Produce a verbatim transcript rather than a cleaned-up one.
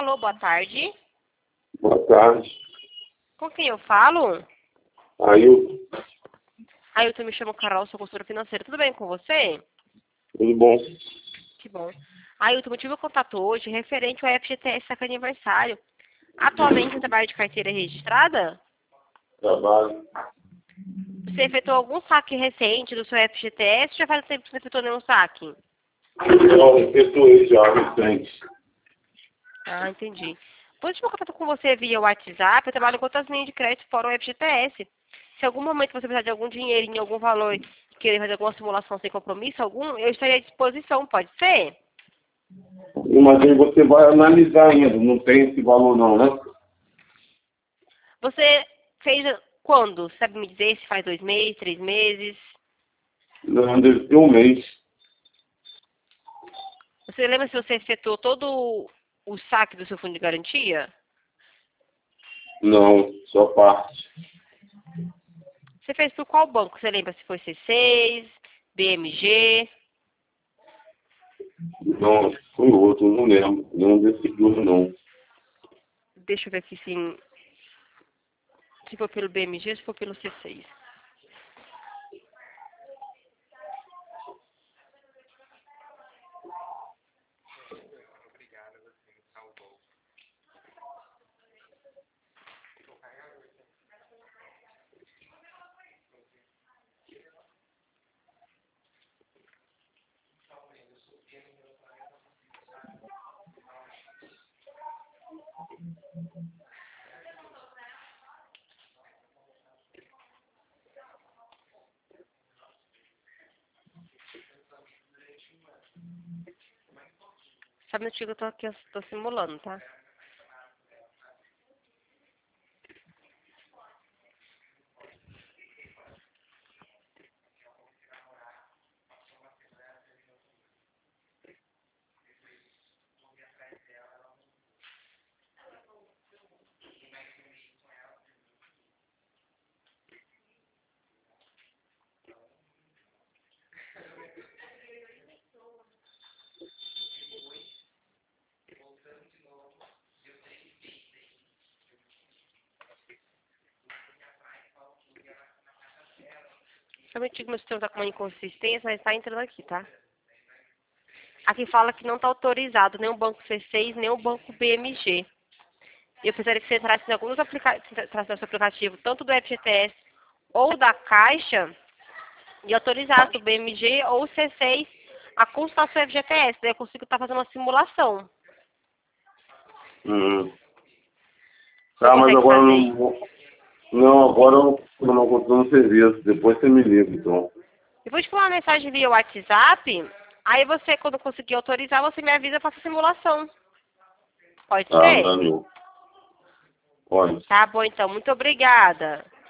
Alô, boa tarde. Boa tarde. Com quem eu falo? Ailton. Ailton, me chamo Carol, sou consultora financeira. Tudo bem com você? Tudo bom? Que bom. Ailton, eu tive o contato hoje referente ao F G T S Saca Aniversário. Atualmente, você trabalha de carteira registrada? Trabalho. Você efetuou algum saque recente do seu F G T S ou já faz tempo que você não efetuou nenhum saque? Eu efetuei já recente. Ah, entendi. Depois de meu contato com você via WhatsApp, eu trabalho com outras linhas de crédito fora o F G T S. Se em algum momento você precisar de algum dinheirinho, algum valor, e querer fazer alguma simulação sem compromisso algum, eu estaria à disposição, pode ser? Imagina, você vai analisar ainda, não tem esse valor não, né? Você fez quando? Sabe me dizer se faz dois meses, três meses? Não, deve ter um mês. Você lembra se você efetuou todo o saque do seu fundo de garantia? Não, só parte. Você fez por qual banco? Você lembra se foi C seis, B M G? Não, foi outro, não lembro. Nenhum desses dois não. Deixa eu ver aqui se, se for pelo B M G ou se for pelo C seis. Sabe, no eu tô aqui, eu tô simulando, tá? Sabe, que meu sistema tá com uma inconsistência, mas tá entrando aqui, tá? Aqui fala que não tá autorizado nem o banco C seis, nem o banco B M G. E eu precisaria que você entrasse em alguns aplicativos, entrasse no seu aplicativo, tanto do F G T S ou da Caixa, e autorizasse o B M G ou o C seis a consultar seu F G T S. Daí eu consigo estar fazendo uma simulação. Hum. Você Tá, mas consegue agora eu fazer não isso? vou. Não, agora eu não não continuo no serviço. Depois você me liga, então. Depois de falar uma mensagem via WhatsApp, aí você, quando conseguir autorizar, você me avisa e faça a simulação. Pode Tá, ser? valeu. Pode. Tá bom, então. Muito obrigada.